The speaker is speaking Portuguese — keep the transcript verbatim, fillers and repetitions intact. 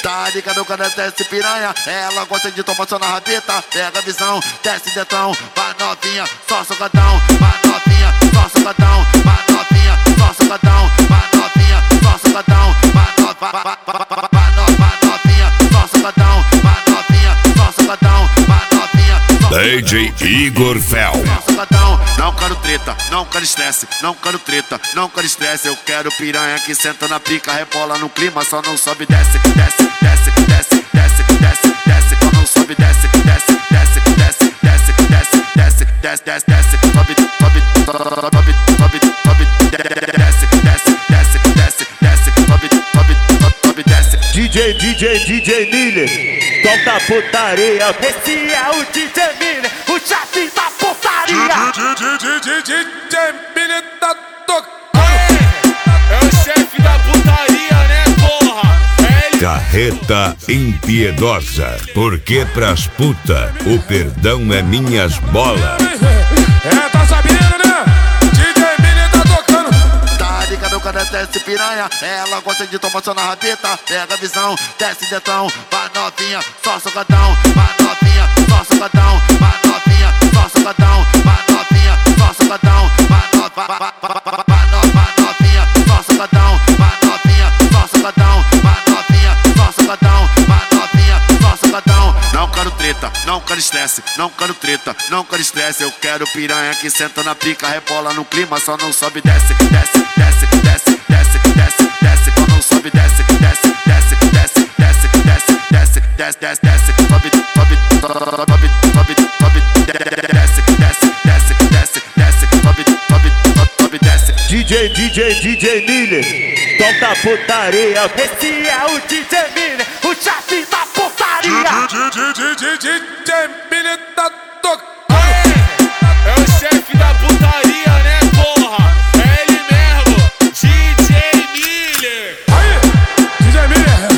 Tá ligado quando desce piranha, ela gosta de tomar só na rabeta. Pega a visão, desce dentão, vai novinha, só socadão. Vai novinha, só socadão. Vai novinha, só socadão. Vai novinha, só socadão. Vai novinha, só socadão. Vai novinha, só socadão. Vai novinha, D J Igor Fel. Não quero treta, não quero estresse, não quero treta, não quero estresse. Eu quero piranha que senta na pica, rebola no clima, só não sobe, desce, desce, desce, desce, desce, desce, desce, só não sobe, desce, desce, desce, desce, desce, desce, desce, desce, desce, desce, sobe, sobe, sobe, sobe, sobe, desce, desce, desce, desce, desce, sobe, sobe, sobe, desce. D J, D J, D J Miller, toca putaria. Esse é o D J Miller, o chefe da putaria. D J Miller tá tocando. É o chefe da putaria, né, porra? É ele. Carreta impiedosa, porque pras puta o perdão é minhas bolas. É, tá sabendo, né? D J Miller tá tocando. Tá ligado quando desce piranha, ela gosta de tomar só na rabeta. Pega a visão, desce dentão, vai novinha, só socadão. Vai novinha, só socadão. Vai novinha, só socadão. Vai novinha, só socadão. Vai novinha, só socadão. Vai novinha, só socadão. Vai novinha, só socadão. Vai novinha, só socadão. Não quero treta, não quero estresse, não quero treta, não quero estresse. Eu quero piranha que senta na pica, rebola no clima, só não sobe, desce, desce, desce, desce, desce, desce, desce, só não sobe, desce, desce, desce, desce, desce, desce, desce, desce, desce, desce, sobe, sobe, sobe, sobe, sobe, desce, desce, desce, desce, desce, sobe, sobe, sobe, desce. D J, D J, D J Miller, toca putaria. Esse é o D J Miller, o chefe da putaria. D J Miller tá tocando. É o chefe da putaria, né, porra? É ele mesmo, D J Miller. Aí, D J Miller.